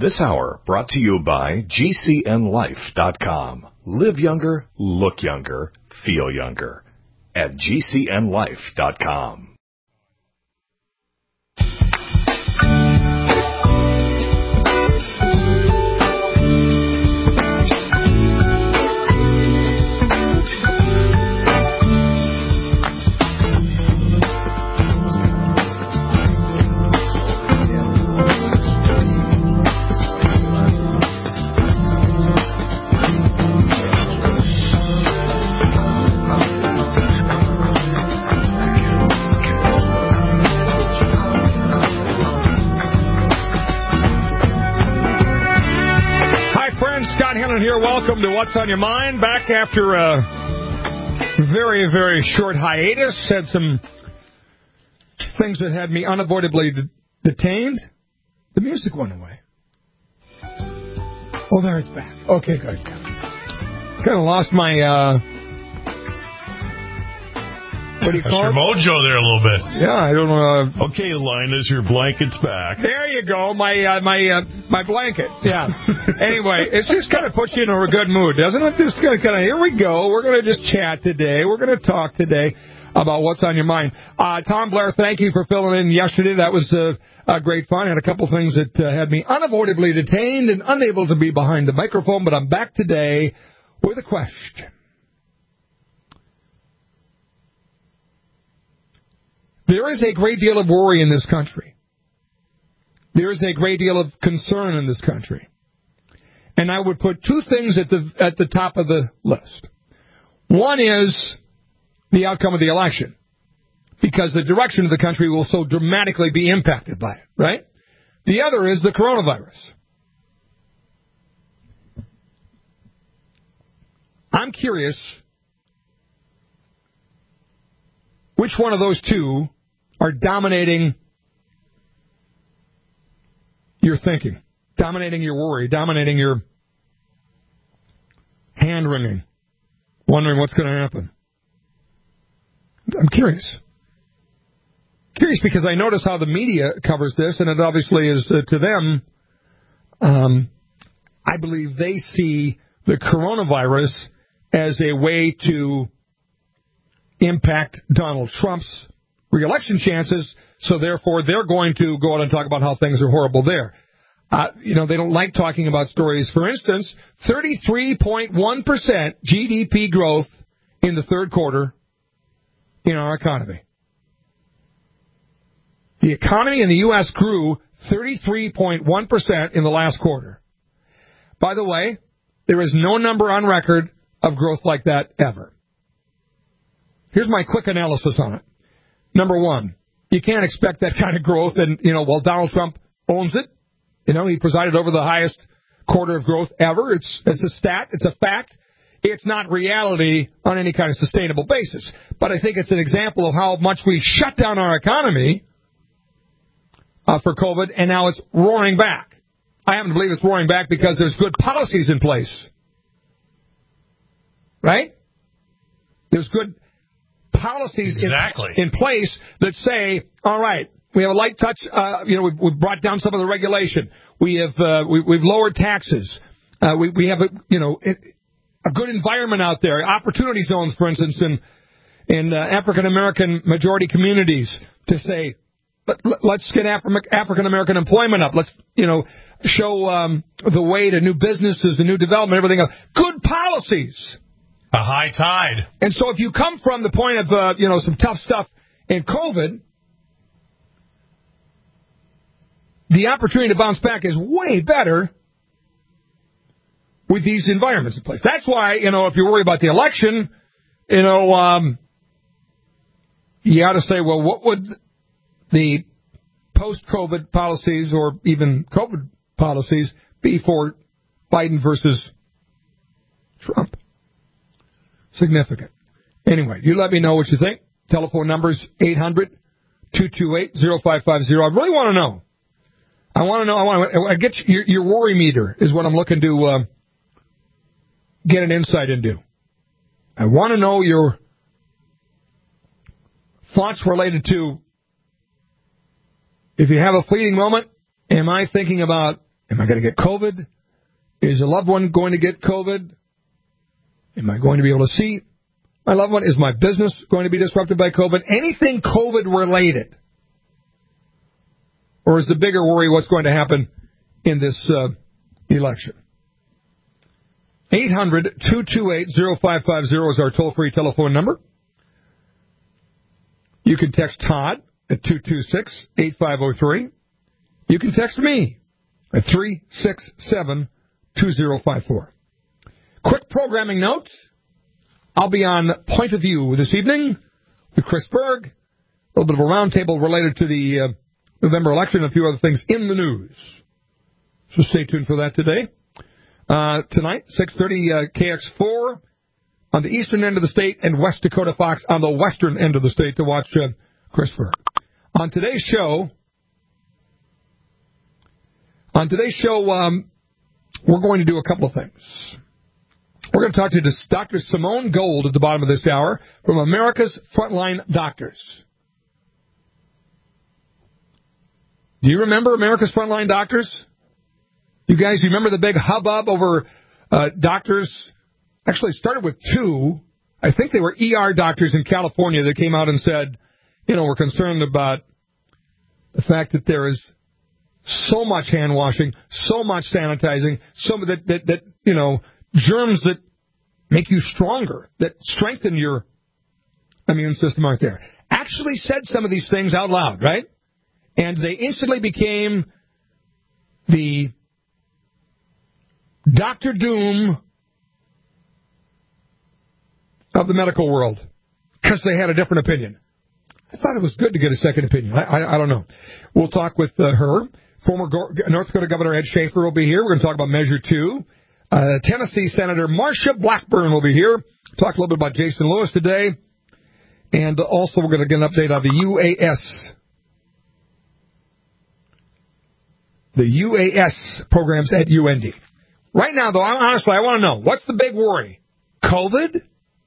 This hour brought to you by GCNLife.com. Live younger, look younger, feel younger. At GCNLife.com. Here, welcome to What's on Your Mind. Back after a very, very short hiatus. Had some things that had me unavoidably detained. The music went away. Oh, there it's back. Okay, good. Kind of lost my, what do you call it? Your mojo there a little bit. Yeah, I don't know. Okay, Linus, your blanket's back. There you go, my blanket. Yeah. Anyway, it just kind of puts you in a good mood, doesn't it? Just kind of, here we go. We're going to just chat today. We're going to talk today about what's on your mind. Tom Blair, thank you for filling in yesterday. That was great fun. I had a couple things that had me unavoidably detained and unable to be behind the microphone, but I'm back today with a question. There is a great deal of worry in this country. There is a great deal of concern in this country. And I would put two things at the top of the list. One is the outcome of the election, because the direction of the country will so dramatically be impacted by it, right? The other is the coronavirus. I'm curious which one of those two are dominating your thinking, dominating your worry, dominating your hand-wringing, wondering what's going to happen. I'm curious. Curious because I notice how the media covers this, and it obviously is to them, I believe they see the coronavirus as a way to impact Donald Trump's re-election chances, so therefore they're going to go out and talk about how things are horrible there. They don't like talking about stories. For instance, 33.1% GDP growth in the third quarter in our economy. The economy in the U.S. grew 33.1% in the last quarter. By the way, there is no number on record of growth like that ever. Here's my quick analysis on it. Number one, you can't expect that kind of growth, and, while Donald Trump owns it, he presided over the highest quarter of growth ever. It's a stat. It's a fact. It's not reality on any kind of sustainable basis. But I think it's an example of how much we shut down our economy for COVID, and now it's roaring back. I happen to believe it's roaring back because there's good policies in place. Right? There's good policies in place that say, all right, we have a light touch. We've brought down some of the regulation. We've lowered taxes. We have a good environment out there. Opportunity zones, for instance, in African American majority communities, to say, let's get African American employment up. Let's show the way to new businesses and new development, everything else. Good policies. A high tide. And so if you come from the point of, some tough stuff in COVID, the opportunity to bounce back is way better with these environments in place. That's why, if you're worried about the election, you ought to say, well, what would the post-COVID policies or even COVID policies be for Biden versus Trump? Significant. Anyway, you let me know what you think. Telephone numbers 800-228-0550. I really want to know. I get your worry meter is what I'm looking to get an insight into. I want to know your thoughts related to, if you have a fleeting moment, am I thinking about Am I going to get COVID? Is a loved one going to get COVID? Am I going to be able to see my loved one? Is my business going to be disrupted by COVID? Anything COVID-related? Or is the bigger worry what's going to happen in this election? 800-228-0550 is our toll-free telephone number. You can text Todd at 226-8503. You can text me at 367-2054. Quick programming note. I'll be on Point of View this evening with Chris Berg. A little bit of a roundtable related to the November election and a few other things in the news. So stay tuned for that today. Tonight, 6:30 KX4 on the eastern end of the state and West Dakota Fox on the western end of the state to watch Chris Berg. On today's show, we're going to do a couple of things. We're going to talk to Dr. Simone Gold at the bottom of this hour from America's Frontline Doctors. Do you remember America's Frontline Doctors? You guys, you remember the big hubbub over doctors? Actually, started with two. I think they were ER doctors in California that came out and said, we're concerned about the fact that there is so much hand washing, so much sanitizing, some of that germs that make you stronger, that strengthen your immune system aren't there. Actually said some of these things out loud, right? And they instantly became the Dr. Doom of the medical world because they had a different opinion. I thought it was good to get a second opinion. I don't know. We'll talk with her. Former North Dakota Governor Ed Schaefer will be here. We're going to talk about Measure 2. Tennessee Senator Marsha Blackburn will be here. Talk a little bit about Jason Lewis today. And also we're going to get an update on the UAS. The UAS programs at UND. Right now, though, honestly, I want to know, what's the big worry? COVID?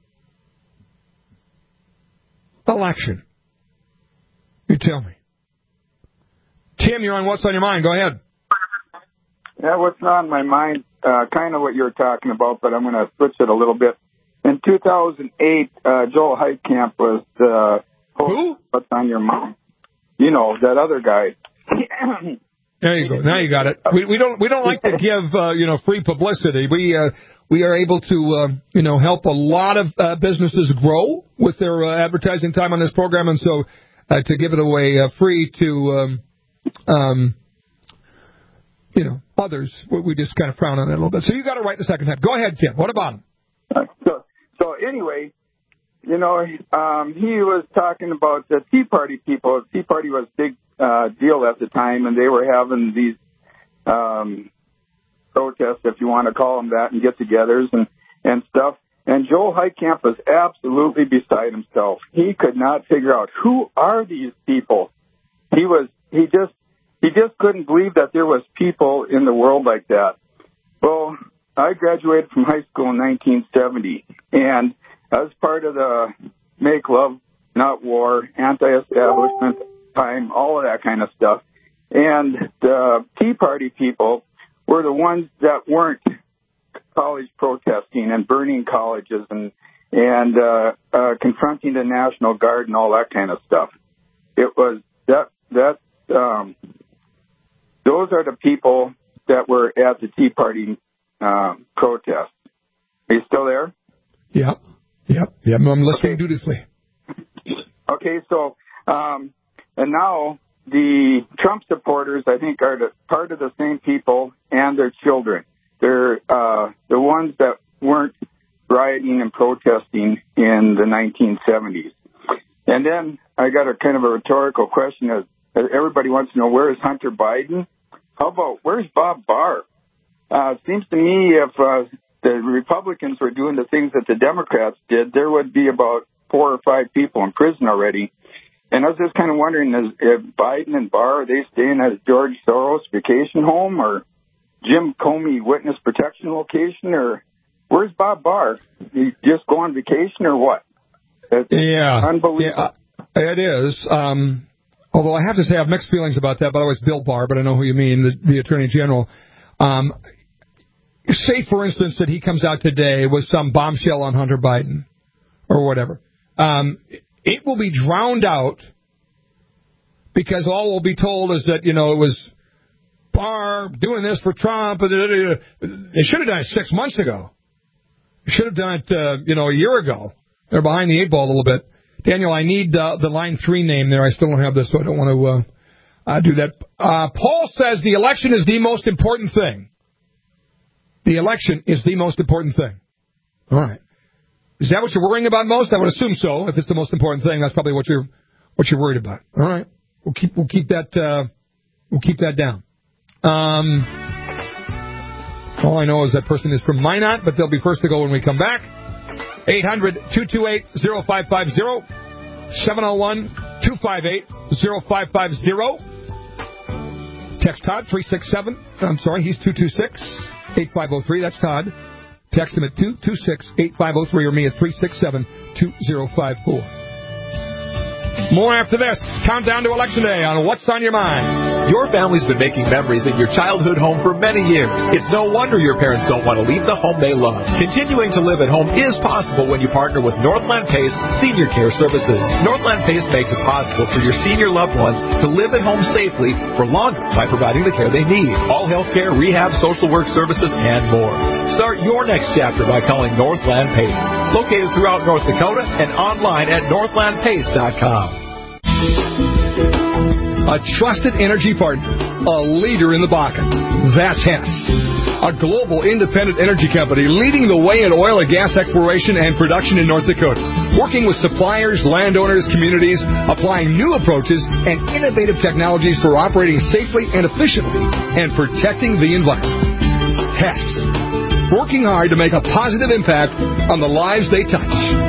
Election? You tell me. Tim, you're on What's on Your Mind. Go ahead. Yeah, what's on my mind, kind of what you're talking about, but I'm going to switch it a little bit. In 2008, Joel Heitkamp was the host. Who? What's on Your Mind? That other guy. There you go. Now you got it. We don't like to give free publicity. We are able to help a lot of businesses grow with their advertising time on this program, and so to give it away free to others, we just kind of frown on that a little bit. So you got it right the second time. Go ahead, Tim. What about him? So anyway, he was talking about the Tea Party people. Tea Party was a big deal at the time, and they were having these protests, if you want to call them that, and get-togethers and stuff. And Joel Heitkamp was absolutely beside himself. He could not figure out who are these people. He just couldn't believe that there was people in the world like that. Well, I graduated from high school in 1970, and I was part of the Make Love, Not War, anti-establishment time, all of that kind of stuff. And the Tea Party people were the ones that weren't college protesting and burning colleges and confronting the National Guard and all that kind of stuff. It was those are the people that were at the Tea Party protest. Are you still there? Yep. I'm listening dutifully. Okay, so and now the Trump supporters, I think, are part of the same people and their children. They're the ones that weren't rioting and protesting in the 1970s. And then I got a kind of a rhetorical question. Everybody wants to know, where is Hunter Biden? How about, where's Bob Barr? It seems to me if the Republicans were doing the things that the Democrats did, there would be about 4 or 5 people in prison already. And I was just kind of wondering, if Biden and Barr, are they staying at George Soros vacation home or Jim Comey witness protection location, or where's Bob Barr? He just go on vacation or what? It's unbelievable. Yeah, it is. Although I have to say I have mixed feelings about that. By the way, it's Bill Barr, but I know who you mean, the Attorney General. Say, for instance, that he comes out today with some bombshell on Hunter Biden or whatever. It will be drowned out because all we'll be told is that, it was Barr doing this for Trump. They should have done it 6 months ago. They should have done it, a year ago. They're behind the eight ball a little bit. Daniel, I need the line 3 name there. I still don't have this, so I don't want to do that. Paul says the election is the most important thing. The election is the most important thing. All right. Is that what you're worrying about most? I would assume so. If it's the most important thing, that's probably what you're worried about. All right. We'll keep that down. All I know is that person is from Minot, but they'll be first to go when we come back. 800-228-0550. 701-258-0550. Text Todd 367. I'm sorry, he's 226-8503. That's Todd. Text him at 226-8503 or me at 367-2054. More after this. Countdown to Election Day on What's on Your Mind. Your family's been making memories in your childhood home for many years. It's no wonder your parents don't want to leave the home they love. Continuing to live at home is possible when you partner with Northland Pace Senior Care Services. Northland Pace makes it possible for your senior loved ones to live at home safely for longer by providing the care they need. All health care, rehab, social work services, and more. Start your next chapter by calling Northland Pace. Located throughout North Dakota and online at northlandpace.com. A trusted energy partner, a leader in the Bakken. That's Hess, a global independent energy company leading the way in oil and gas exploration and production in North Dakota, working with suppliers, landowners, communities, applying new approaches and innovative technologies for operating safely and efficiently and protecting the environment. Hess, working hard to make a positive impact on the lives they touch.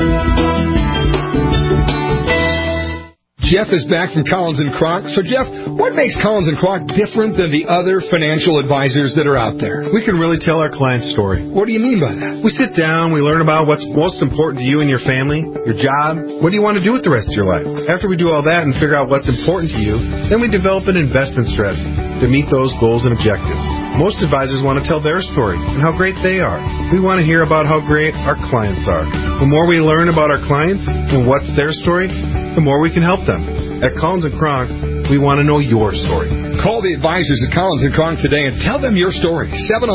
Jeff is back from Collins & Kronk. So, Jeff, what makes Collins & Kronk different than the other financial advisors that are out there? We can really tell our client's story. What do you mean by that? We sit down, we learn about what's most important to you and your family, your job, what do you want to do with the rest of your life. After we do all that and figure out what's important to you, then we develop an investment strategy to meet those goals and objectives. Most advisors want to tell their story and how great they are. We want to hear about how great our clients are. The more we learn about our clients and what's their story, the more we can help them. At Collins & Kronk, we want to know your story. Call the advisors at Collins & Kronk today and tell them your story.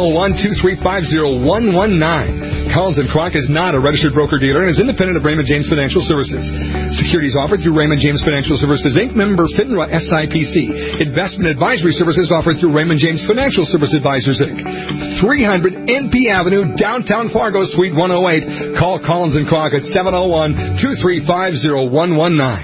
701-235-0119. Collins & Kronk is not a registered broker-dealer and is independent of Raymond James Financial Services. Securities offered through Raymond James Financial Services, Inc., member FINRA SIPC. Investment advisory services offered through Raymond James Financial Service Advisors, Inc. 300 NP Avenue, downtown Fargo, Suite 108. Call Collins & Kronk at 701-235-0119.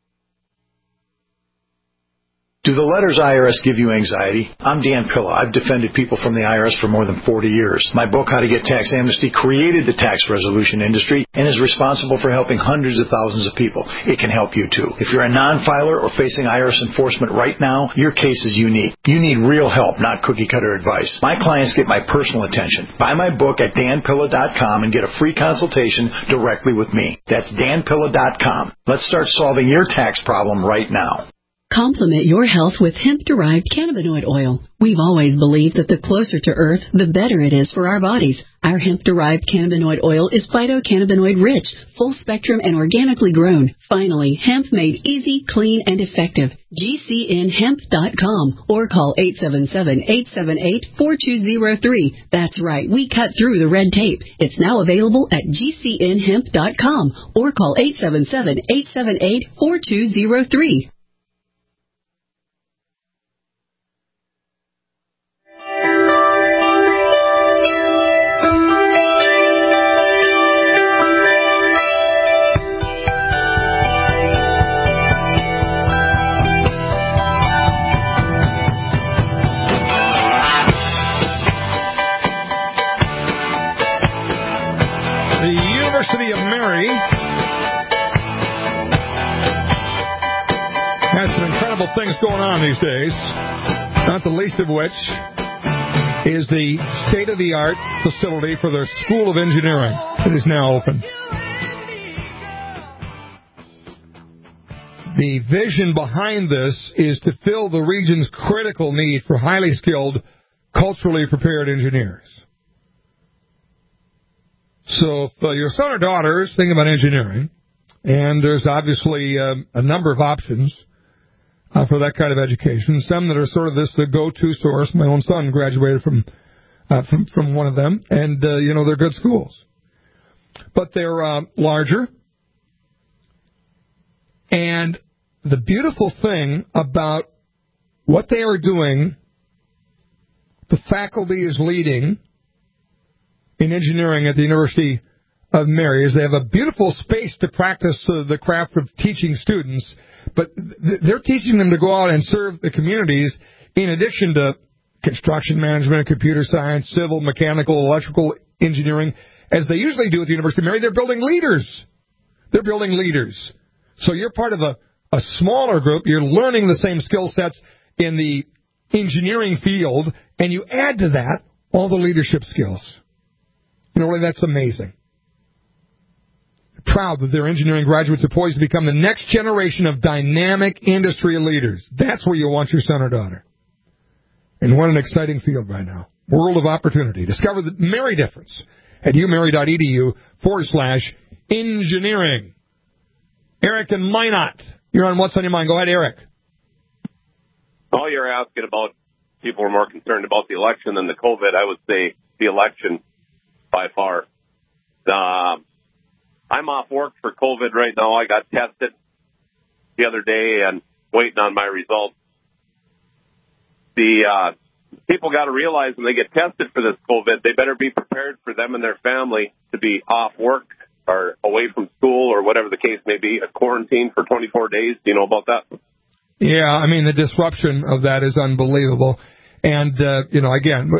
Do the letters IRS give you anxiety? I'm Dan Pilla. I've defended people from the IRS for more than 40 years. My book, How to Get Tax Amnesty, created the tax resolution industry and is responsible for helping hundreds of thousands of people. It can help you, too. If you're a non-filer or facing IRS enforcement right now, your case is unique. You need real help, not cookie-cutter advice. My clients get my personal attention. Buy my book at danpilla.com and get a free consultation directly with me. That's danpilla.com. Let's start solving your tax problem right now. Complement your health with hemp-derived cannabinoid oil. We've always believed that the closer to Earth, the better it is for our bodies. Our hemp-derived cannabinoid oil is phytocannabinoid-rich, full-spectrum, and organically grown. Finally, hemp made easy, clean, and effective. GCNhemp.com or call 877-878-4203. That's right, we cut through the red tape. It's now available at GCNhemp.com or call 877-878-4203. University of Mary has some incredible things going on these days, not the least of which is the state-of-the-art facility for their School of Engineering. It is now open. The vision behind this is to fill the region's critical need for highly skilled culturally prepared engineers. So if your son or daughter is thinking about engineering, and there's obviously a number of options for that kind of education, some that are sort of the go-to source. My own son graduated from one of them, and, they're good schools. But they're larger. And the beautiful thing about what they are doing, the faculty is leading in engineering at the University of Mary, is they have a beautiful space to practice the craft of teaching students, but they're teaching them to go out and serve the communities in addition to construction management, computer science, civil, mechanical, electrical engineering. As they usually do at the University of Mary, they're building leaders. They're building leaders. So you're part of a smaller group. You're learning the same skill sets in the engineering field, and you add to that all the leadership skills. Really, that's amazing. Proud that their engineering graduates are poised to become the next generation of dynamic industry leaders. That's where you want your son or daughter. And what an exciting field right now. World of opportunity. Discover the Mary difference at umary.edu/engineering. Eric and Minot, you're on What's on Your Mind. Go ahead, Eric. Oh, you're asking about people are more concerned about the election than the COVID. I would say the election by far. I'm off work for COVID right now. I got tested the other day and waiting on my results. The people got to realize when they get tested for this COVID, they better be prepared for them and their family to be off work or away from school or whatever the case may be, a quarantine for 24 days. Do you know about that? Yeah, I mean, the disruption of that is unbelievable. And, again,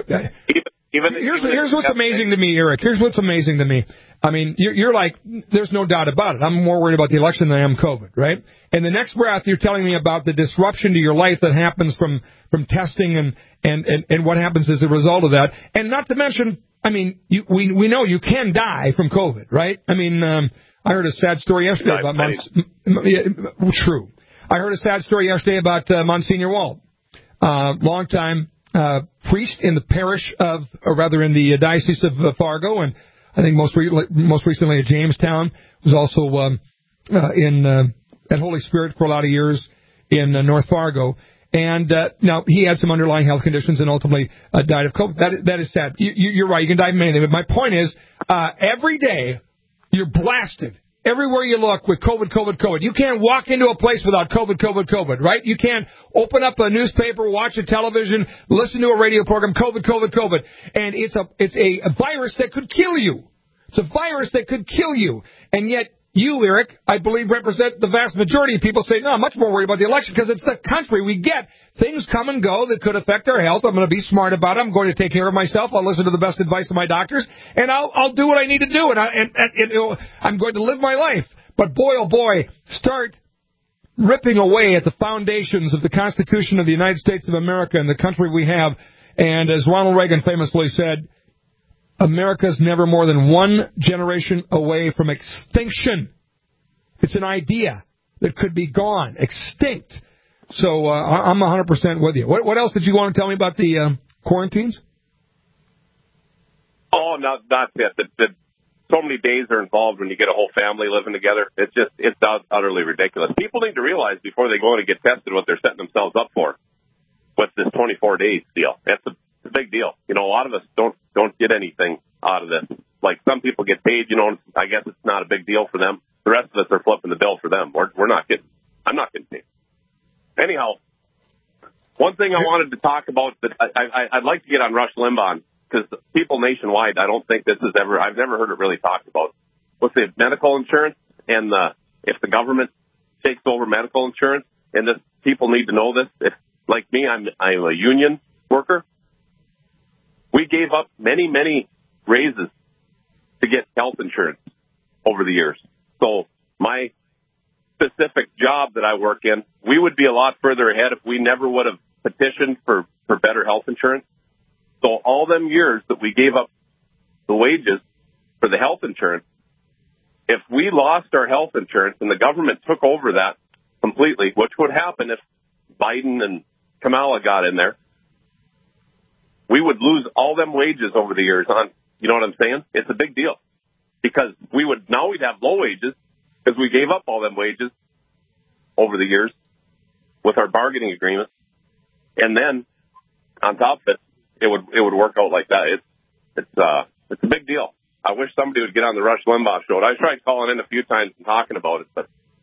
here's what's amazing to me, Eric. Here's what's amazing to me. I mean, you're like, there's no doubt about it. I'm more worried about the election than I am COVID, right? And the next breath, you're telling me about the disruption to your life that happens from testing and what happens as a result of that. And not to mention, I mean, we know you can die from COVID, right? I mean, I heard a sad story yesterday about True. I heard a sad story yesterday about Monsignor Wald, longtime priest in the parish of, or rather in the Diocese of Fargo, and I think most recently at Jamestown. Was also at Holy Spirit for a lot of years in North Fargo. And now he had some underlying health conditions and ultimately died of COVID. That is sad. You're right. You can die from anything. But my point is, every day you're blasted. Everywhere you look with COVID. You can't walk into a place without COVID, right? You can't open up a newspaper, watch a television, listen to a radio program, COVID. And it's a virus that could kill you. It's a virus that could kill you. And yet you, Eric, I believe represent the vast majority of people say, no, I'm much more worried about the election because it's the country. We get things come and go that could affect our health. I'm going to be smart about it. I'm going to take care of myself. I'll listen to the best advice of my doctors, and I'll do what I need to do, and I'm going to live my life. But boy, oh boy, start ripping away at the foundations of the Constitution of the United States of America and the country we have. And as Ronald Reagan famously said, America's never more than one generation away from extinction. It's an idea that could be gone, extinct. So I'm 100% with you. What else did you want to tell me about the quarantines? Oh, not it. So many days are involved when you get a whole family living together. It's utterly ridiculous. People need to realize before they go in and get tested what they're setting themselves up for with this 24-day deal. That's a big deal. A lot of us don't get anything out of this. Like some people get paid, I guess it's not a big deal for them. The rest of us are flipping the bill for them. I'm not getting paid. Anyhow, one thing I wanted to talk about that I'd like to get on Rush Limbaugh, because people nationwide, I don't think I've never heard it really talked about. Let's say medical insurance and if the government takes over medical insurance, and this people need to know this. If, like me, I'm a union worker. We gave up many raises to get health insurance over the years. So my specific job that I work in, we would be a lot further ahead if we never would have petitioned for better health insurance. So all them years that we gave up the wages for the health insurance, if we lost our health insurance and the government took over that completely, which would happen if Biden and Kamala got in there, we would lose all them wages over the years on, you know what I'm saying? It's a big deal because we'd have low wages because we gave up all them wages over the years with our bargaining agreements. And then on top of it, it would work out like that. It's a big deal. I wish somebody would get on the Rush Limbaugh show. I tried calling in a few times and talking about it, but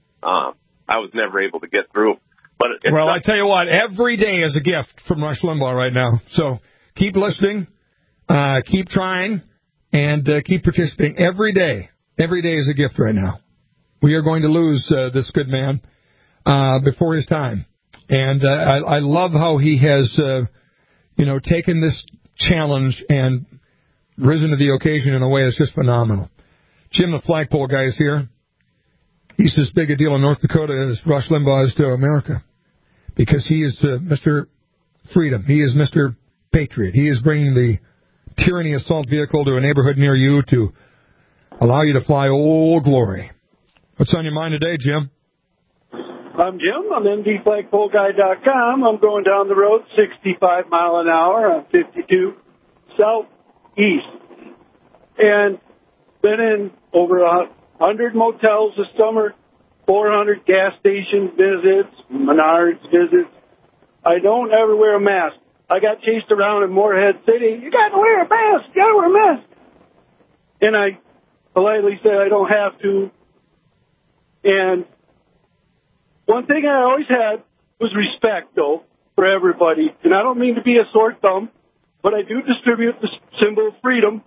I was never able to get through. But I tell you what, every day is a gift from Rush Limbaugh right now. So keep listening, keep trying, and keep participating. Every day is a gift right now. We are going to lose this good man before his time. And I love how he has, taken this challenge and risen to the occasion in a way that's just phenomenal. Jim, the flagpole guy, is here. He's as big a deal in North Dakota as Rush Limbaugh is to America because he is Mr. Freedom. He is Mr. Patriot. He is bringing the tyranny assault vehicle to a neighborhood near you to allow you to fly Old Glory. What's on your mind today, Jim? I'm Jim. I'm MDFlagpoleGuy.com. I'm going down the road 65 mile an hour on 52 southeast. And been in over 100 motels this summer, 400 gas station visits, Menards visits. I don't ever wear a mask. I got chased around in Moorhead City. You got to wear a mask. You got to wear a mask. And I politely said I don't have to. And one thing I always had was respect, though, for everybody. And I don't mean to be a sore thumb, but I do distribute the symbol of freedom.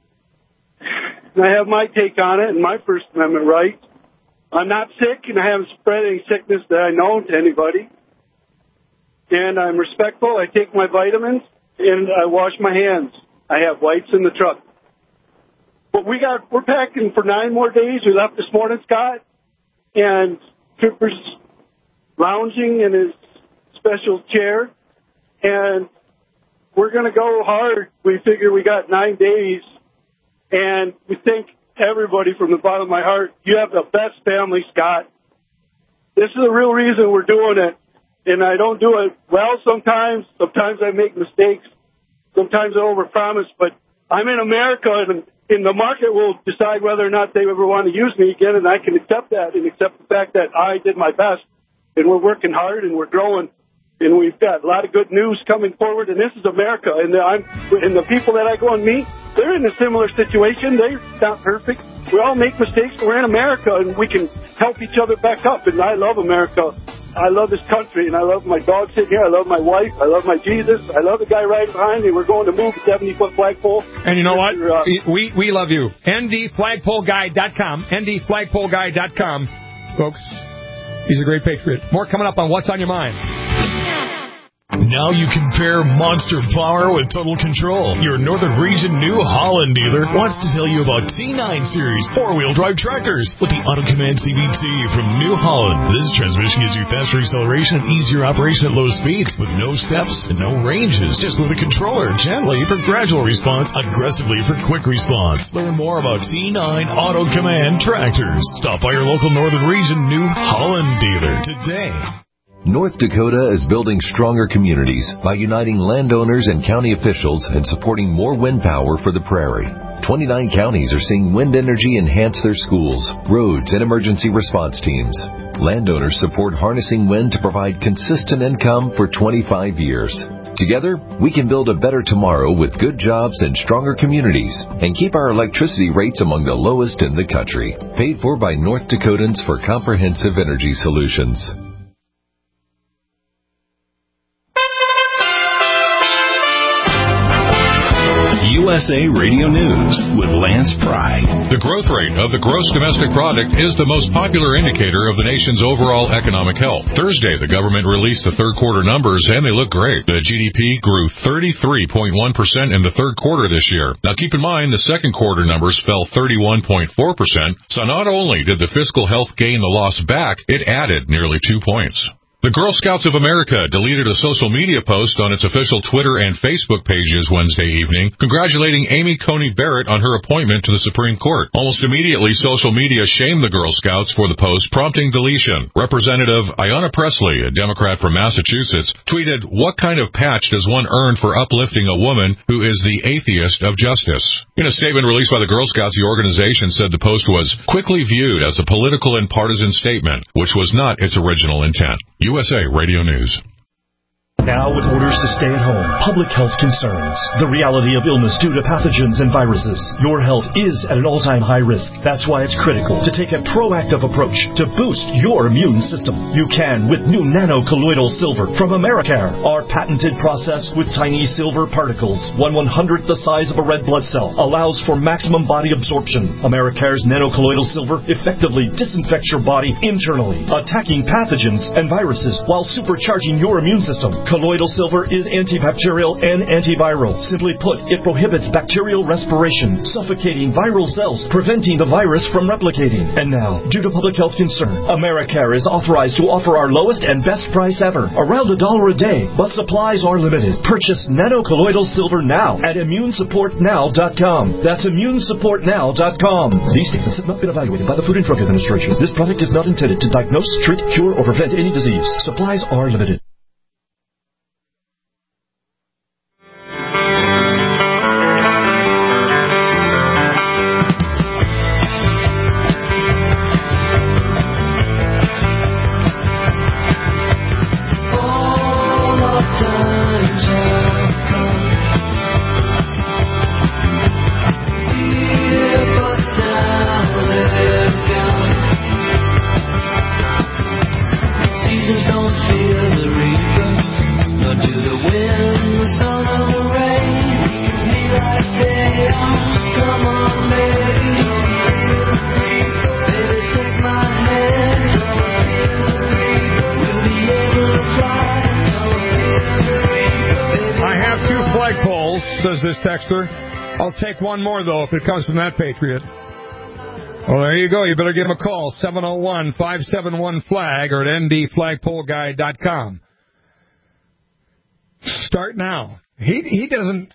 And I have my take on it and my First Amendment rights. I'm not sick, and I haven't spread any sickness that I know to anybody. And I'm respectful. I take my vitamins, and I wash my hands. I have wipes in the truck. But we're packing for 9 more days. We left this morning, Scott, and Trooper's lounging in his special chair, and we're going to go hard. We figure we got 9 days, and we thank everybody from the bottom of my heart. You have the best family, Scott. This is the real reason we're doing it, and I don't do it well sometimes. Sometimes I make mistakes. Sometimes I overpromise, but I'm in America, and the market will decide whether or not they ever want to use me again, and I can accept that and accept the fact that I did my best, and we're working hard, and we're growing, and we've got a lot of good news coming forward, and this is America, and the people that I go and meet, they're in a similar situation. They're not perfect. We all make mistakes, but we're in America, and we can help each other back up, and I love America. I love this country, and I love my dog sitting here. I love my wife. I love my Jesus. I love the guy right behind me. We're going to move a 70-foot flagpole. And you know what? We love you. NDFlagpoleGuy.com. NDFlagpoleGuy.com. Folks, he's a great patriot. More coming up on What's on Your Mind. Now you can pair monster power with total control. Your Northern Region New Holland dealer wants to tell you about T9 Series 4-wheel drive tractors with the Auto Command CVT from New Holland. This transmission gives you faster acceleration and easier operation at low speeds with no steps and no ranges. Just with a controller, gently for gradual response, aggressively for quick response. Learn more about T9 Auto Command tractors. Stop by your local Northern Region New Holland dealer today. North Dakota is building stronger communities by uniting landowners and county officials and supporting more wind power for the prairie. 29 counties are seeing wind energy enhance their schools, roads, and emergency response teams. Landowners support harnessing wind to provide consistent income for 25 years. Together, we can build a better tomorrow with good jobs and stronger communities and keep our electricity rates among the lowest in the country. Paid for by North Dakotans for Comprehensive Energy Solutions. USA Radio News with Lance Pry. The growth rate of the gross domestic product is the most popular indicator of the nation's overall economic health. Thursday, the government released the third quarter numbers, and they look great. The GDP grew 33.1% in the third quarter this year. Now, keep in mind, the second quarter numbers fell 31.4%, so not only did the fiscal health gain the loss back, it added nearly 2 points. The Girl Scouts of America deleted a social media post on its official Twitter and Facebook pages Wednesday evening, congratulating Amy Coney Barrett on her appointment to the Supreme Court. Almost immediately, social media shamed the Girl Scouts for the post, prompting deletion. Representative Ayanna Pressley, a Democrat from Massachusetts, tweeted, "What kind of patch does one earn for uplifting a woman who is the atheist of justice?" In a statement released by the Girl Scouts, the organization said the post was quickly viewed as a political and partisan statement, which was not its original intent. USA Radio News. Now with orders to stay at home, public health concerns, the reality of illness due to pathogens and viruses, your health is at an all-time high risk. That's why it's critical to take a proactive approach to boost your immune system. You can with new nano-colloidal silver from Americare, our patented process with tiny silver particles, 1/100th the size of a red blood cell, allows for maximum body absorption. Americare's nano-colloidal silver effectively disinfects your body internally, attacking pathogens and viruses while supercharging your immune system. Colloidal silver is antibacterial and antiviral. Simply put, it prohibits bacterial respiration, suffocating viral cells, preventing the virus from replicating. And now, due to public health concern, Americare is authorized to offer our lowest and best price ever, around $1 a day, but supplies are limited. Purchase nano-colloidal silver now at immunesupportnow.com. That's immunesupportnow.com. These statements have not been evaluated by the Food and Drug Administration. This product is not intended to diagnose, treat, cure, or prevent any disease. Supplies are limited. Says this texter. I'll take one more, though, if it comes from that patriot. Well, there you go. You better give him a call, 701-571-FLAG or at ndflagpoleguy.com. Start now. He doesn't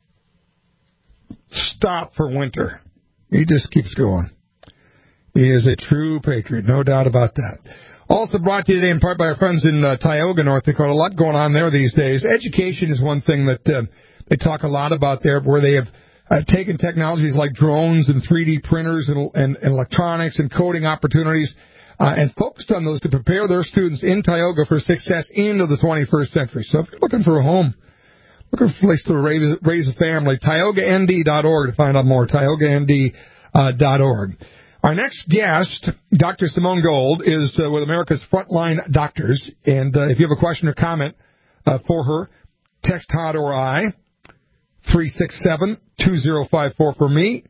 stop for winter. He just keeps going. He is a true patriot, no doubt about that. Also brought to you today in part by our friends in Tioga, North Dakota. A lot going on there these days. Education is one thing that they talk a lot about there, where they have taken technologies like drones and 3D printers and electronics and coding opportunities and focused on those to prepare their students in Tioga for success into the 21st century. So if you're looking for a home, looking for a place to raise a family, TiogaND.org to find out more, TiogaND.org. Our next guest, Dr. Simone Gold, is with America's Frontline Doctors. And if you have a question or comment for her, text Todd or I, 367-2054 for me,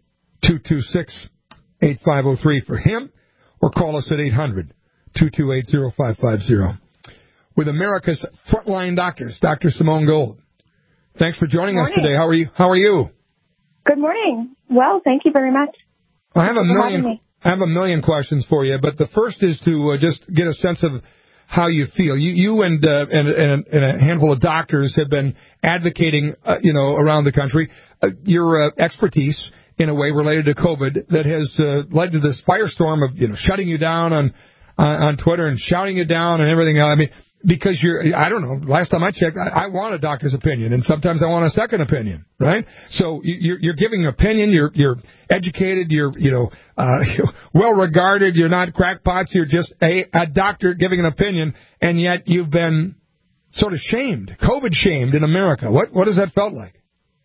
226-8503 for him, or call us at 800-228-0550. With America's Frontline Doctors, Dr. Simone Gold. Thanks for joining us today. How are you? Good morning. Well, thank you very much. I have a million questions for you, but the first is to just get a sense of how you feel. You and a handful of doctors have been advocating, around the country, your expertise in a way related to COVID that has led to this firestorm of shutting you down on Twitter and shouting you down and everything else. I mean, because I don't know, last time I checked, I want a doctor's opinion, and sometimes I want a second opinion, right? So you're giving an opinion, you're educated, you're well regarded, you're not crackpots, you're just a doctor giving an opinion, and yet you've been sort of shamed, COVID shamed in America. What has that felt like?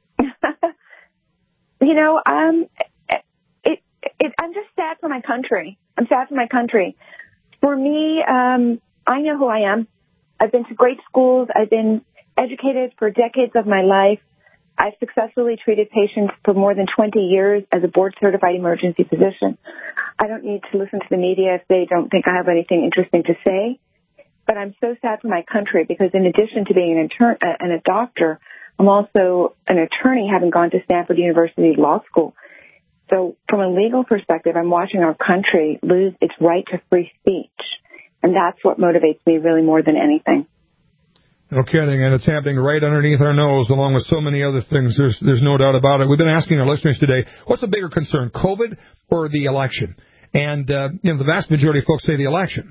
I'm just sad for my country. I'm sad for my country. For me, I know who I am. I've been to great schools. I've been educated for decades of my life. I've successfully treated patients for more than 20 years as a board-certified emergency physician. I don't need to listen to the media if they don't think I have anything interesting to say. But I'm so sad for my country because in addition to being a doctor, I'm also an attorney, having gone to Stanford University Law School. So from a legal perspective, I'm watching our country lose its right to free speech. And that's what motivates me really more than anything. No kidding, and it's happening right underneath our nose, along with so many other things. There's no doubt about it. We've been asking our listeners today, what's the bigger concern, COVID or the election? And the vast majority of folks say the election.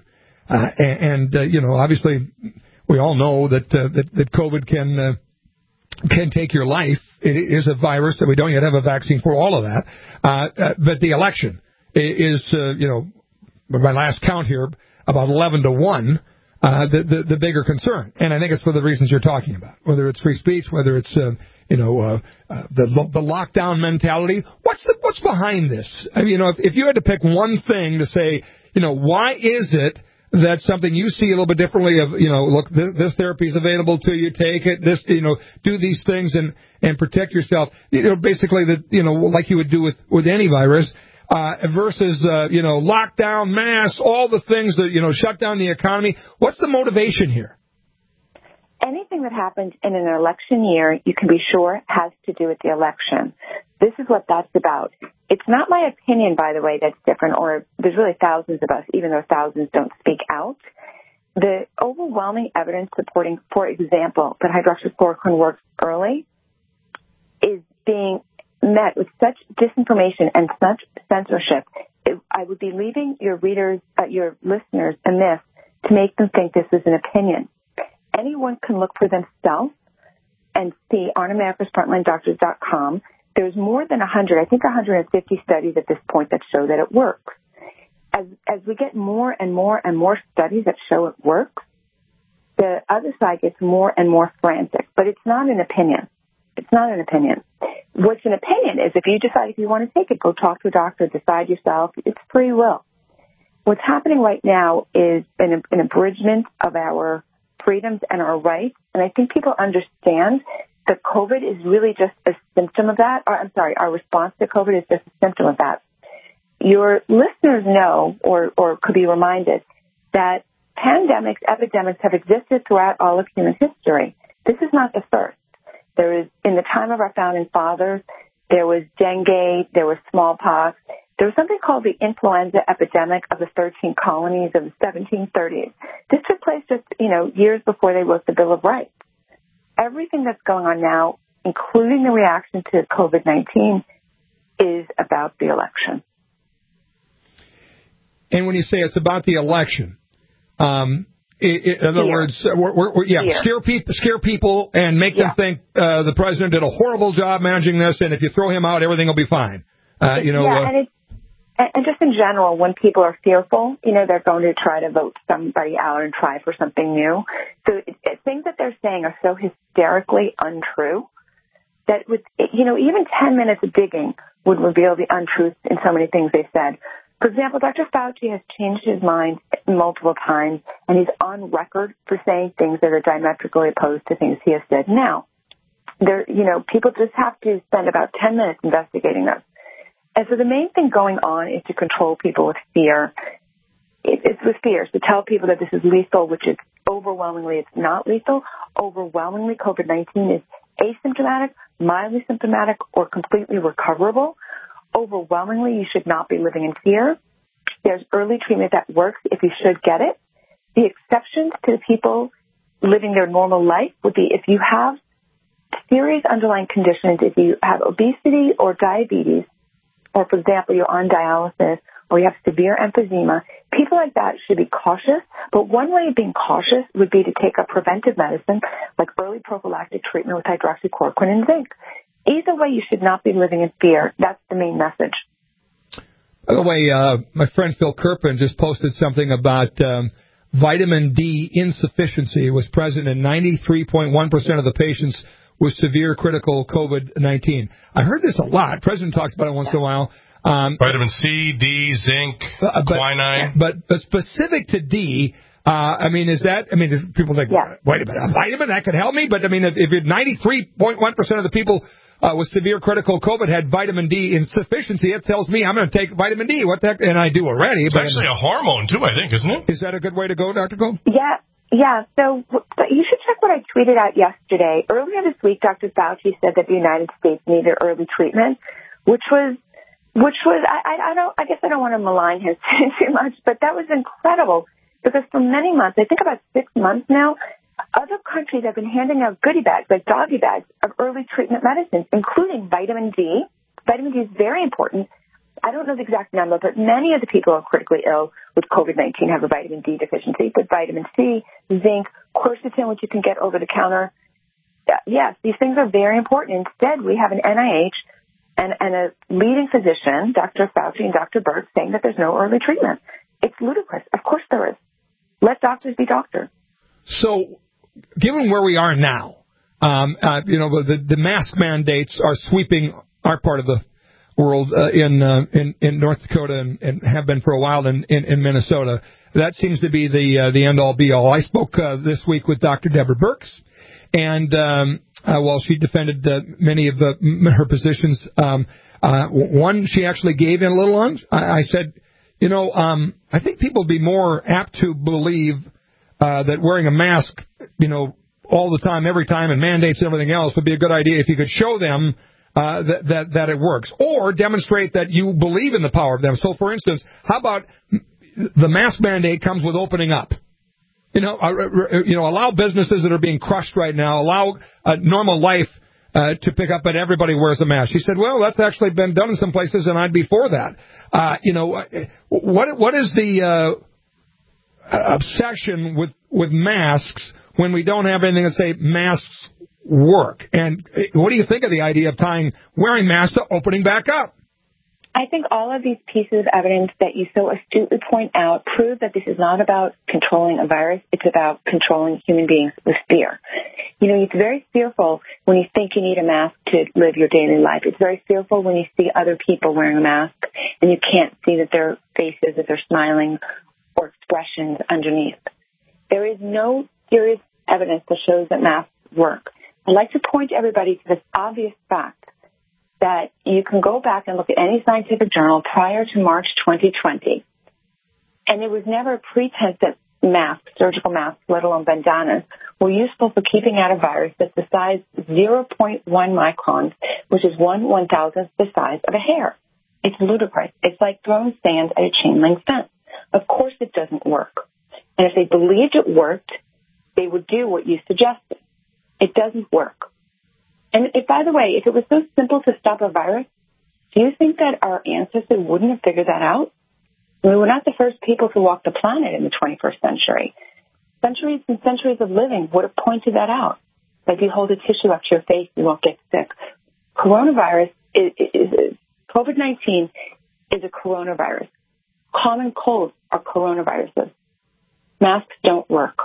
Obviously, we all know that COVID can take your life. It is a virus that we don't yet have a vaccine for. All of that, but the election is, by my last count here, about 11-1. The bigger concern, and I think it's for the reasons you're talking about. Whether it's free speech, whether it's the lockdown mentality. What's behind this? I mean, if you had to pick one thing to say, why is it that something you see a little bit differently of, look, this therapy is available to you, take it, this, do these things and protect yourself. Basically like you would do with any virus. Versus, lockdown, masks, all the things that, shut down the economy. What's the motivation here? Anything that happens in an election year, you can be sure has to do with the election. This is what that's about. It's not my opinion, by the way, that's different, or there's really thousands of us, even though thousands don't speak out. The overwhelming evidence supporting, for example, that hydroxychloroquine works early is being met with such disinformation and such censorship. I would be leaving your readers, your listeners, amiss to make them think this is an opinion. Anyone can look for themselves and see on AmericasFrontlineDoctors.com. There's more than 150 studies at this point that show that it works. As we get more and more and more studies that show it works, the other side gets more and more frantic. But it's not an opinion. It's not an opinion. What's an opinion is if you decide if you want to take it, go talk to a doctor, decide yourself. It's free will. What's happening right now is an abridgment of our freedoms and our rights. And I think people understand that COVID is really just a symptom of that. Our response to COVID is just a symptom of that. Your listeners know or could be reminded that pandemics, epidemics have existed throughout all of human history. This is not the first. There is, in the time of our founding fathers, there was dengue, there was smallpox. There was something called the influenza epidemic of the 13 colonies of the 1730s. This took place just, years before they wrote the Bill of Rights. Everything that's going on now, including the reaction to COVID-19, is about the election. And when you say it's about the election, in other words, scare people and make them think the president did a horrible job managing this, and if you throw him out, everything will be fine. And just in general, when people are fearful, they're going to try to vote somebody out and try for something new. So things that they're saying are so hysterically untrue that with even 10 minutes of digging would reveal the untruths in so many things they said. For example, Dr. Fauci has changed his mind multiple times, and he's on record for saying things that are diametrically opposed to things he has said. Now, people just have to spend about 10 minutes investigating this. And so the main thing going on is to control people with fear. It's with fear. So tell people that this is lethal, which is overwhelmingly it's not lethal. Overwhelmingly, COVID-19 is asymptomatic, mildly symptomatic, or completely recoverable. Overwhelmingly, you should not be living in fear. There's early treatment that works if you should get it. The exceptions to the people living their normal life would be if you have serious underlying conditions, if you have obesity or diabetes, or, for example, you're on dialysis, or you have severe emphysema, people like that should be cautious. But one way of being cautious would be to take a preventive medicine, like early prophylactic treatment with hydroxychloroquine and zinc. Either way, you should not be living in fear. That's the main message. By the way, my friend Phil Kerpen just posted something about vitamin D insufficiency was present in 93.1% of the patients with severe critical COVID-19. I heard this a lot. The president talks about it once in a while. Vitamin C, D, zinc, quinine. But specific to D, people think, wait a minute, a vitamin that could help me? But, if 93.1% of the people with severe critical COVID had vitamin D insufficiency, it tells me I'm going to take vitamin D. What the heck? And I do already. It's actually a hormone, too, I think, isn't it? Is that a good way to go, Dr. Cole? Yeah. So you should check what I tweeted out yesterday. Earlier this week, Dr. Fauci said that the United States needed early treatment, which was I guess I don't want to malign him too much, but that was incredible Because for many months, I think about 6 months now, other countries have been handing out goodie bags, like doggy bags, of early treatment medicines, including vitamin D. Vitamin D is very important. I don't know the exact number, but many of the people who are critically ill with COVID-19 have a vitamin D deficiency. But vitamin C, zinc, quercetin, which you can get over the counter. Yes, these things are very important. Instead, we have an NIH and a leading physician, Dr. Fauci and Dr. Birx, saying that there's no early treatment. It's ludicrous. Of course there is. Let doctors be doctors. So, given where we are now, the mask mandates are sweeping our part of the world in North Dakota and have been for a while in Minnesota. That seems to be the end-all, be-all. I spoke this week with Dr. Deborah Birx, and while she defended many of her positions, one she actually gave in a little on. I said, I think people would be more apt to believe that wearing a mask, all the time, every time, and mandates and everything else would be a good idea if you could show them that it works, or demonstrate that you believe in the power of them. So, for instance, how about the mask mandate comes with opening up? Allow businesses that are being crushed right now, allow normal life to pick up, and everybody wears a mask. She said, well, that's actually been done in some places, and I'd be for that. What is the obsession with masks when we don't have anything to say masks work? And what do you think of the idea of tying wearing masks to opening back up? I think all of these pieces of evidence that you so astutely point out prove that this is not about controlling a virus. It's about controlling human beings with fear. It's very fearful when you think you need a mask to live your daily life. It's very fearful when you see other people wearing a mask and you can't see that their faces, that they're smiling, or expressions underneath. There is no serious evidence that shows that masks work. I'd like to point everybody to this obvious fact that you can go back and look at any scientific journal prior to March 2020, and there was never a pretense that masks, surgical masks, let alone bandanas, were useful for keeping out a virus that's the size 0.1 microns, which is 1/1000th the size of a hair. It's ludicrous. It's like throwing sand at a chain link fence. Of course it doesn't work. And if they believed it worked, they would do what you suggested. It doesn't work. And by the way, if it was so simple to stop a virus, do you think that our ancestors wouldn't have figured that out? We were not the first people to walk the planet in the 21st century. Centuries and centuries of living would have pointed that out. Like you hold a tissue up to your face, you won't get sick. Coronavirus COVID-19 is a coronavirus. Common colds are coronaviruses. Masks don't work.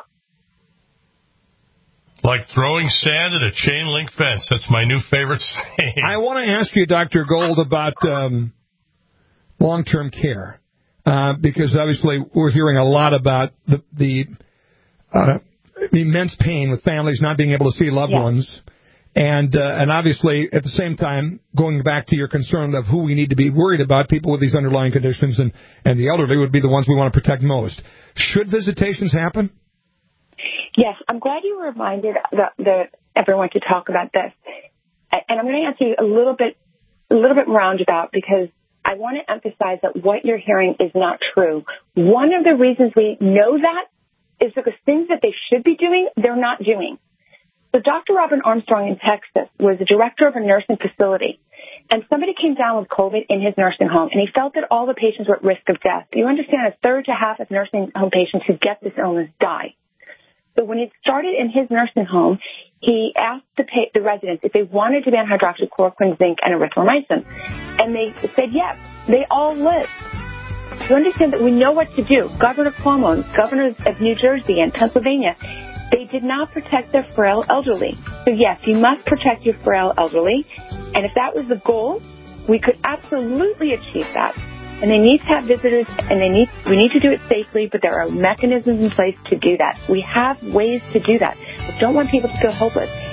Like throwing sand at a chain link fence. That's my new favorite saying. I want to ask you, Dr. Gold, about long-term care, because obviously we're hearing a lot about the immense pain with families not being able to see loved ones, and obviously at the same time going back to your concern of who we need to be worried about, people with these underlying conditions, and the elderly would be the ones we want to protect most. Should visitations happen? Yes, I'm glad you reminded everyone to talk about this. And I'm going to answer you a little bit roundabout, because I want to emphasize that what you're hearing is not true. One of the reasons we know that is because things that they should be doing, they're not doing. So Dr. Robin Armstrong in Texas was the director of a nursing facility, and somebody came down with COVID in his nursing home, and he felt that all the patients were at risk of death. You understand, a third to half of nursing home patients who get this illness die. So when it started in his nursing home, he asked the residents if they wanted to be on hydroxychloroquine, zinc, and erythromycin. And they said yes. They all lived. You understand that we know what to do. Governor Cuomo, governors of New Jersey and Pennsylvania, they did not protect their frail elderly. So yes, you must protect your frail elderly. And if that was the goal, we could absolutely achieve that. And they need to have visitors, and we need to do it safely, but there are mechanisms in place to do that. We have ways to do that. We don't want people to feel hopeless.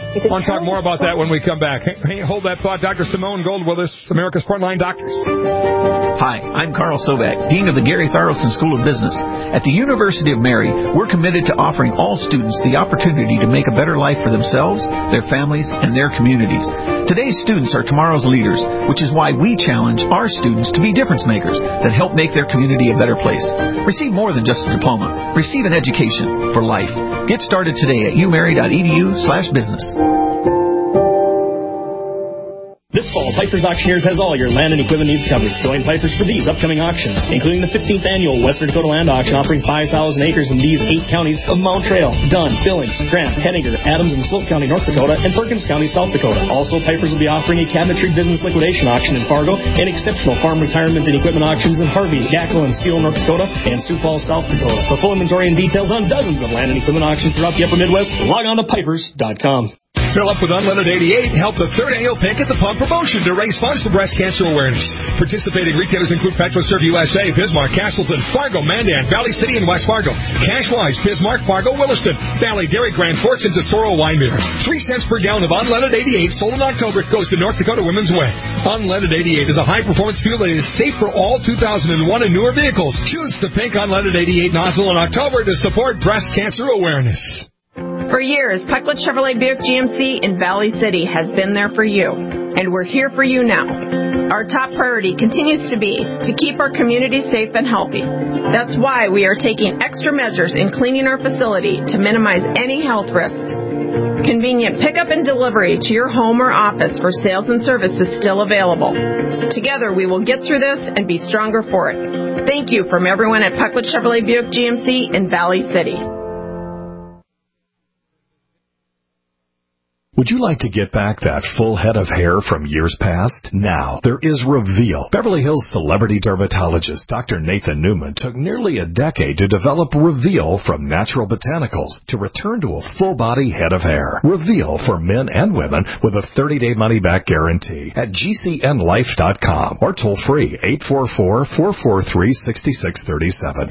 Because I want to talk more about that when we come back. Hey, hold that thought. Dr. Simone Gold with us, America's Frontline Doctors. Hi, I'm Carl Sobek, Dean of the Gary Tharlson School of Business. At the University of Mary, we're committed to offering all students the opportunity to make a better life for themselves, their families, and their communities. Today's students are tomorrow's leaders, which is why we challenge our students to be difference makers that help make their community a better place. Receive more than just a diploma. Receive an education for life. Get started today at umary.edu/business. This fall, Piper's Auctioneers has all your land and equipment needs covered. Join Piper's for these upcoming auctions, including the 15th Annual Western Dakota Land Auction offering 5,000 acres in these 8 counties of Mount Trail, Dunn, Billings, Grant, Henninger, Adams, and Sloat County, North Dakota, and Perkins County, South Dakota. Also, Piper's will be offering a cabinetry business liquidation auction in Fargo and exceptional farm retirement and equipment auctions in Harvey, Gackle, and Steele, North Dakota, and Sioux Falls, South Dakota. For full inventory and details on dozens of land and equipment auctions throughout the upper Midwest, log on to Pipers.com. Fill up with Unleaded 88 and help the 3rd annual Pink at the Pump promotion to raise funds for breast cancer awareness. Participating retailers include PetroServe USA, Bismarck, Castleton, Fargo, Mandan, Valley City, and West Fargo. Cashwise, Bismarck, Fargo, Williston, Valley, Dairy, Grand Forks, and Tesoro, Wyoming. 3 cents per gallon of Unleaded 88 sold in October goes to North Dakota Women's Way. Unleaded 88 is a high-performance fuel that is safe for all 2001 and newer vehicles. Choose the Pink Unleaded 88 nozzle in October to support breast cancer awareness. For years, Pecklet Chevrolet Buick GMC in Valley City has been there for you, and we're here for you now. Our top priority continues to be to keep our community safe and healthy. That's why we are taking extra measures in cleaning our facility to minimize any health risks. Convenient pickup and delivery to your home or office for sales and service is still available. Together, we will get through this and be stronger for it. Thank you from everyone at Pecklet Chevrolet Buick GMC in Valley City. Would you like to get back that full head of hair from years past? Now, there is Reveal. Beverly Hills celebrity dermatologist Dr. Nathan Newman took nearly a decade to develop Reveal from natural botanicals to return to a full-body head of hair. Reveal for men and women with a 30-day money-back guarantee at GCNlife.com or toll-free 844-443-6637.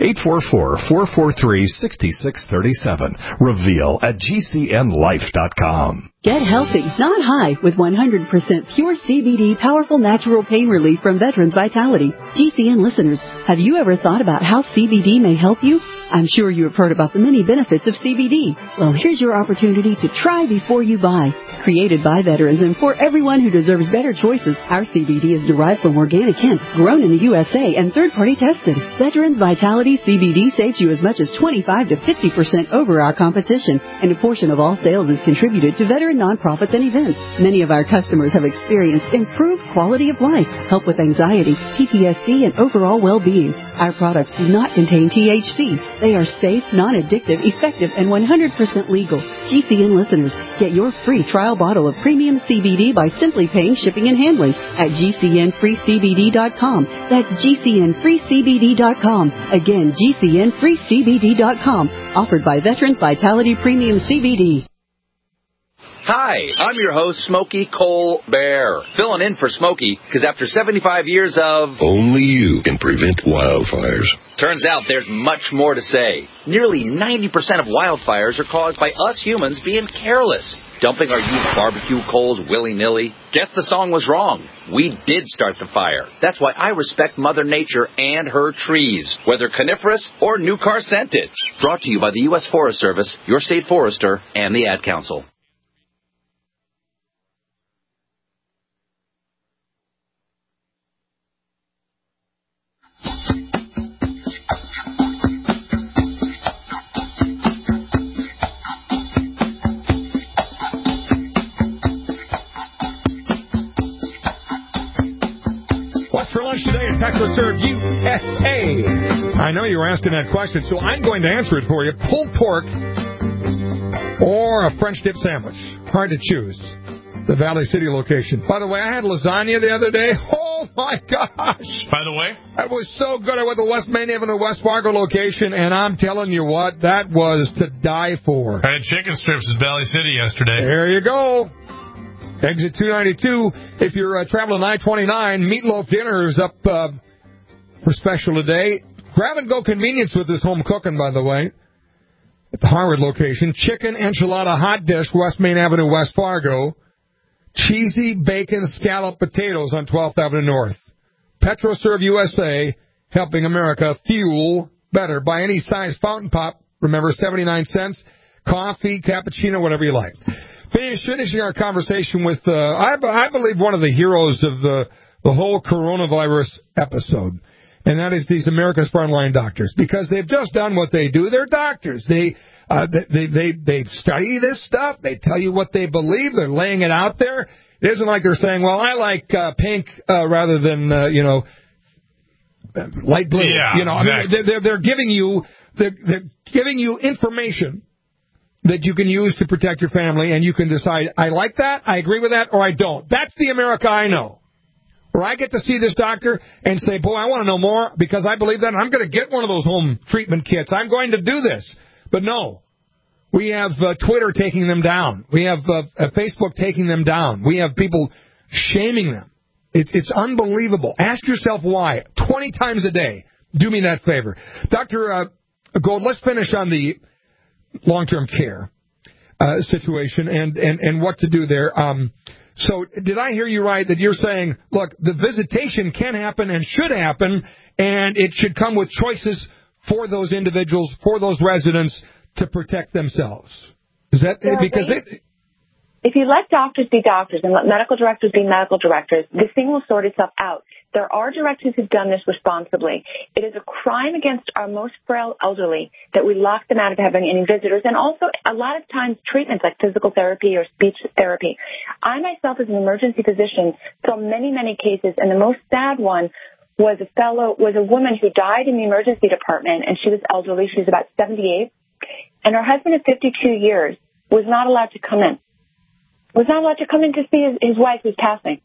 844-443-6637. Reveal at GCNlife.com. Get healthy, not high, with 100% pure CBD powerful natural pain relief from Veterans Vitality. GCN listeners, have you ever thought about how CBD may help you? I'm sure you have heard about the many benefits of CBD. Well, here's your opportunity to try before you buy. Created by veterans and for everyone who deserves better choices, our CBD is derived from organic hemp, grown in the USA, and third-party tested. Veterans Vitality CBD saves you as much as 25 to 50% over our competition, and a portion of all sales is contributed to veteran nonprofits and events. Many of our customers have experienced improved quality of life, help with anxiety, PTSD, and overall well-being. Our products do not contain THC. They are safe, non-addictive, effective, and 100% legal. GCN listeners, get your free trial bottle of premium CBD by simply paying shipping and handling at GCNFreeCBD.com. That's GCNFreeCBD.com. Again, GCNFreeCBD.com. Offered by Veterans Vitality Premium CBD. Hi, I'm your host, Smokey Colbert, filling in for Smokey because after 75 years of... Only you can prevent wildfires. Turns out there's much more to say. Nearly 90% of wildfires are caused by us humans being careless, dumping our used barbecue coals willy-nilly. Guess the song was wrong. We did start the fire. That's why I respect Mother Nature and her trees, whether coniferous or new car scented. Brought to you by the U.S. Forest Service, your state forester, and the Ad Council. PetroServe USA. I know you were asking that question, so I'm going to answer it for you. Pulled pork or a French dip sandwich. Hard to choose. The Valley City location. By the way, I had lasagna the other day. Oh, my gosh. By the way? That was so good. I went to West Main Avenue, West Fargo location, and I'm telling you what, that was to die for. I had chicken strips at Valley City yesterday. There you go. Exit 292. If you're traveling I-29, Meatloaf Dinner is up for special today. Grab-and-go convenience with this home cooking, by the way. at the Harvard location. Chicken enchilada hot dish, West Main Avenue, West Fargo. Cheesy bacon scallop potatoes on 12th Avenue North. PetroServe USA, helping America fuel better. Buy any size fountain pop. Remember, 79 cents. Coffee, cappuccino, whatever you like. Finishing our conversation with, I believe, one of the heroes of the whole coronavirus episode, and that is these America's Frontline Doctors, because they've just done what they do. They're doctors. They study this stuff. They tell you what they believe. They're laying it out there. It isn't like they're saying, well, I like pink rather than light blue. Yeah, exactly. I mean, they're giving you information that you can use to protect your family, and you can decide, I like that, I agree with that, or I don't. That's the America I know. Where I get to see this doctor and say, boy, I want to know more because I believe that, and I'm going to get one of those home treatment kits. I'm going to do this. But no, we have Twitter taking them down. We have Facebook taking them down. We have people shaming them. It's unbelievable. Ask yourself why. 20 times a day. Do me that favor. Dr. Gold, let's finish on the long-term care situation and what to do there. So did I hear you right that you're saying, look, the visitation can happen and should happen, and it should come with choices for those individuals, for those residents to protect themselves? Is that because if you let doctors be doctors and let medical directors be medical directors, this thing will sort itself out. There are directors who've done this responsibly. It is a crime against our most frail elderly that we lock them out of having any visitors, and also a lot of times treatments like physical therapy or speech therapy. I myself, as an emergency physician, saw many, many cases, and the most sad one was a woman who died in the emergency department, and she was elderly. She was about 78, and her husband of 52 years was not allowed to come in. Was not allowed to come in to see his wife who's passing.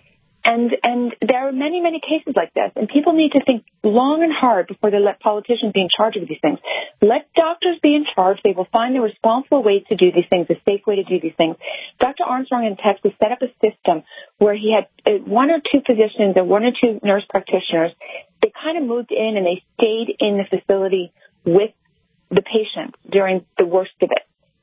And there are many, many cases like this, and people need to think long and hard before they let politicians be in charge of these things. Let doctors be in charge. They will find the responsible way to do these things, a safe way to do these things. Dr. Armstrong in Texas set up a system where he had one or two physicians or one or two nurse practitioners. They kind of moved in and they stayed in the facility with the patient during the worst of it.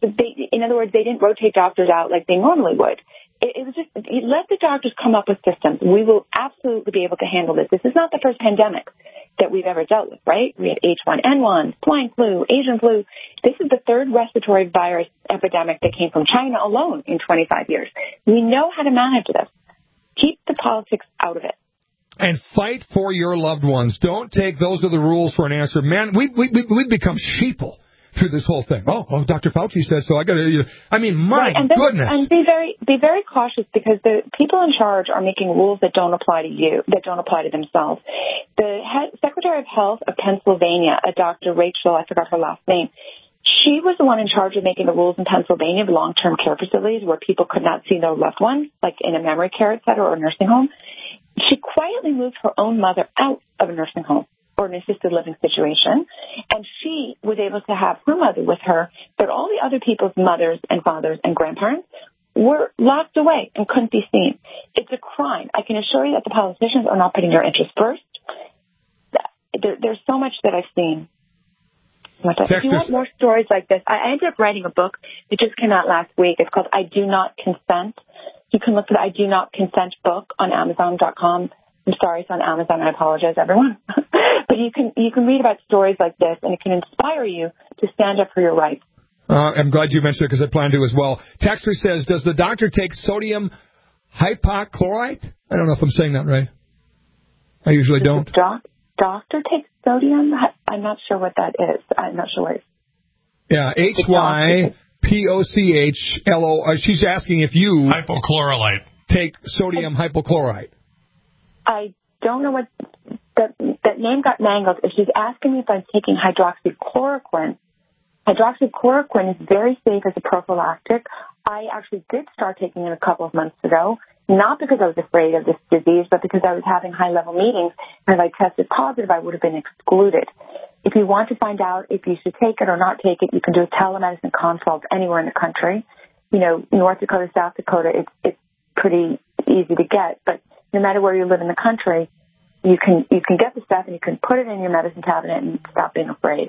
In other words, they didn't rotate doctors out like they normally would. It was just, let the doctors come up with systems. We will absolutely be able to handle this. This is not the first pandemic that we've ever dealt with, right? We had H1N1, swine flu, Asian flu. This is the third respiratory virus epidemic that came from China alone in 25 years. We know how to manage this. Keep the politics out of it. And fight for your loved ones. Don't take those are the rules for an answer. Man, we've become sheeple through this whole thing. Oh, Dr. Fauci says so. I got to. I mean, my goodness. And be very cautious, because the people in charge are making rules that don't apply to you, that don't apply to themselves. The Secretary of Health of Pennsylvania, a Dr. Rachel, I forgot her last name. She was the one in charge of making the rules in Pennsylvania of long-term care facilities where people could not see their loved ones, like in a memory care center or a nursing home. She quietly moved her own mother out of a nursing home or an assisted living situation, and she was able to have her mother with her, but all the other people's mothers and fathers and grandparents were locked away and couldn't be seen. It's a crime. I can assure you that the politicians are not putting their interests first. There's so much that I've seen. If you want more stories like this, I ended up writing a book. It just came out last week. It's called I Do Not Consent. You can look for the I Do Not Consent book on Amazon.com. I'm sorry, it's on Amazon. I apologize, everyone. But you can read about stories like this, and it can inspire you to stand up for your rights. I'm glad you mentioned it, because I plan to as well. Texter says, does the doctor take sodium hypochlorite? I don't know if I'm saying that right. I usually don't. Doctor takes sodium? I'm not sure what that is. I'm not sure what it is. Yeah, HYPOCHLO. She's asking if you... Hypochlorite. ...take sodium hypochlorite. I don't know what... That name got mangled. If she's asking me if I'm taking hydroxychloroquine, hydroxychloroquine is very safe as a prophylactic. I actually did start taking it a couple of months ago, not because I was afraid of this disease, but because I was having high-level meetings, and if I tested positive, I would have been excluded. If you want to find out if you should take it or not take it, you can do a telemedicine consult anywhere in the country. You know, North Dakota, South Dakota, it's pretty easy to get, but no matter where you live in the country, you can get the stuff and you can put it in your medicine cabinet and stop being afraid.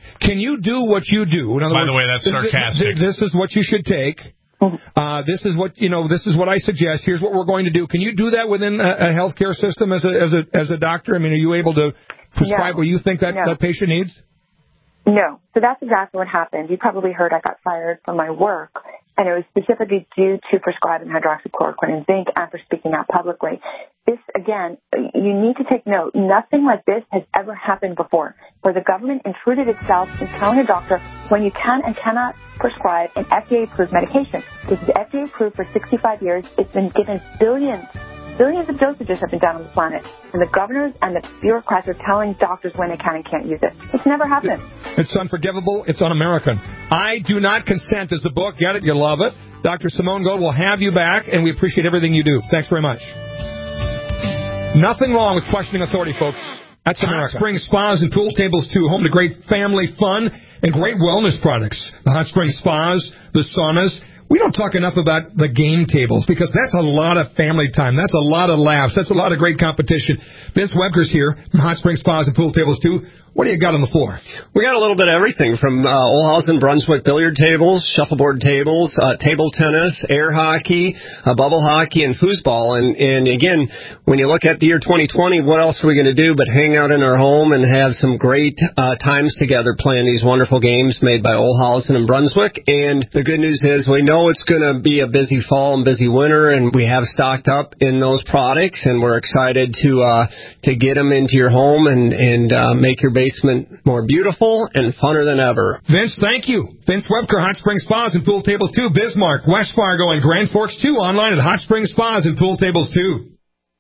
Can you do what you do? In other By words, the way, that's sarcastic. This is what you should take. This is what I suggest. Here's what we're going to do. Can you do that within a healthcare system as a doctor? I mean, are you able to prescribe what you think that patient needs? No. So that's exactly what happened. You probably heard I got fired from my work, and it was specifically due to prescribing hydroxychloroquine and zinc and for speaking out publicly. This, again, you need to take note. Nothing like this has ever happened before, where the government intruded itself in telling a doctor when you can and cannot prescribe an FDA-approved medication. This is FDA-approved for 65 years. It's been given billions of dosages have been done on the planet, and the governors and the bureaucrats are telling doctors when they can and can't use it. It's never happened. It's unforgivable. It's un-American. I Do Not Consent is the book. Get it? You love it. Dr. Simone Gold will have you back, and we appreciate everything you do. Thanks very much. Nothing wrong with questioning authority, folks. That's America. Hot Spring Spas and Pool Tables, too, home to great family fun and great wellness products. The Hot Spring Spas, the saunas. We don't talk enough about the game tables because that's a lot of family time. That's a lot of laughs. That's a lot of great competition. Vince Webker's here from Hot Spring Spas and Pool Tables, too. What do you got on the floor? We got a little bit of everything from Olhausen Brunswick billiard tables, shuffleboard tables, table tennis, air hockey, bubble hockey, and foosball. And again, when you look at the year 2020, what else are we going to do but hang out in our home and have some great times together playing these wonderful games made by Olhausen and Brunswick? And the good news is we know it's going to be a busy fall and busy winter, and we have stocked up in those products, and we're excited to get them into your home and make your basement more beautiful and funner than ever. Vince, thank you. Vince Webker, Hot Spring Spas and Pool Tables 2, Bismarck, West Fargo, and Grand Forks 2, online at Hot Spring Spas and Pool Tables 2.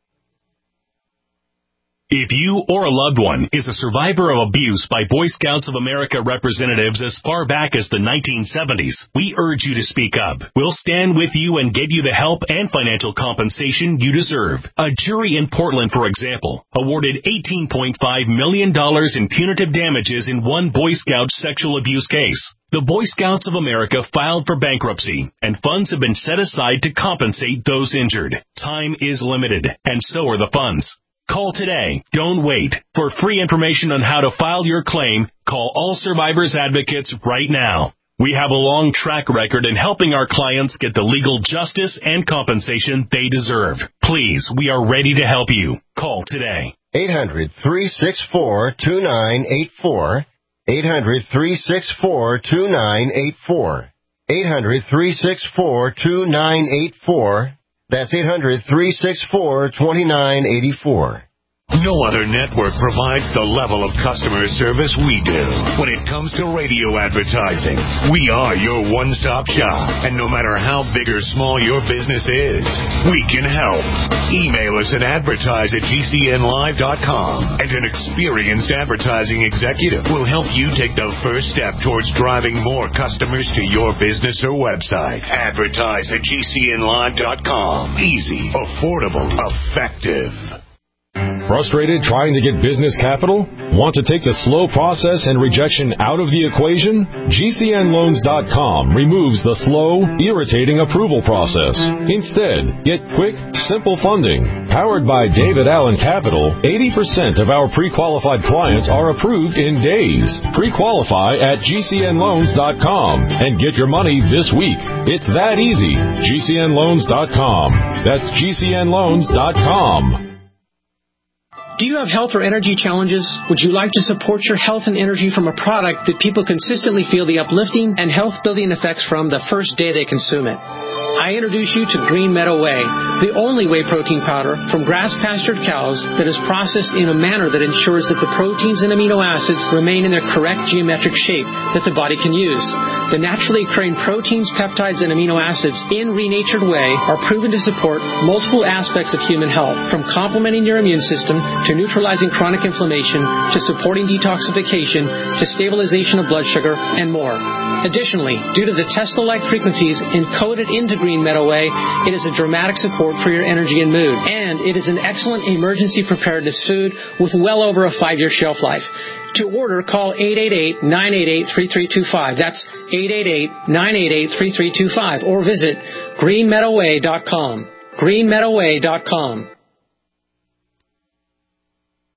If you or a loved one is a survivor of abuse by Boy Scouts of America representatives as far back as the 1970s, we urge you to speak up. We'll stand with you and get you the help and financial compensation you deserve. A jury in Portland, for example, awarded $18.5 million in punitive damages in one Boy Scout sexual abuse case. The Boy Scouts of America filed for bankruptcy, and funds have been set aside to compensate those injured. Time is limited, and so are the funds. Call today. Don't wait. For free information on how to file your claim, call All Survivors Advocates right now. We have a long track record in helping our clients get the legal justice and compensation they deserve. Please, we are ready to help you. Call today. 800-364-2984. 800-364-2984. 800-364-2984. That's 800-364-2984. No other network provides the level of customer service we do. When it comes to radio advertising, we are your one-stop shop. And no matter how big or small your business is, we can help. Email us at advertise@gcnlive.com, and an experienced advertising executive will help you take the first step towards driving more customers to your business or website. Advertise@gcnlive.com. Easy, affordable, effective. Frustrated trying to get business capital? Want to take the slow process and rejection out of the equation? GCNloans.com removes the slow, irritating approval process. Instead, get quick, simple funding. Powered by David Allen Capital, 80% of our pre-qualified clients are approved in days. Pre-qualify at GCNloans.com and get your money this week. It's that easy. GCNloans.com. That's GCNloans.com. Do you have health or energy challenges? Would you like to support your health and energy from a product that people consistently feel the uplifting and health-building effects from the first day they consume it? I introduce you to Green Meadow Whey, the only whey protein powder from grass-pastured cows that is processed in a manner that ensures that the proteins and amino acids remain in their correct geometric shape that the body can use. The naturally occurring proteins, peptides, and amino acids in renatured whey are proven to support multiple aspects of human health, from complementing your immune system to neutralizing chronic inflammation, to supporting detoxification, to stabilization of blood sugar, and more. Additionally, due to the Tesla-like frequencies encoded into Green Meadow Whey, it is a dramatic support for your energy and mood. And it is an excellent emergency preparedness food with well over a 5-year shelf life. To order, call 888-988-3325. That's 888-988-3325. Or visit greenmeadowway.com. greenmeadowway.com.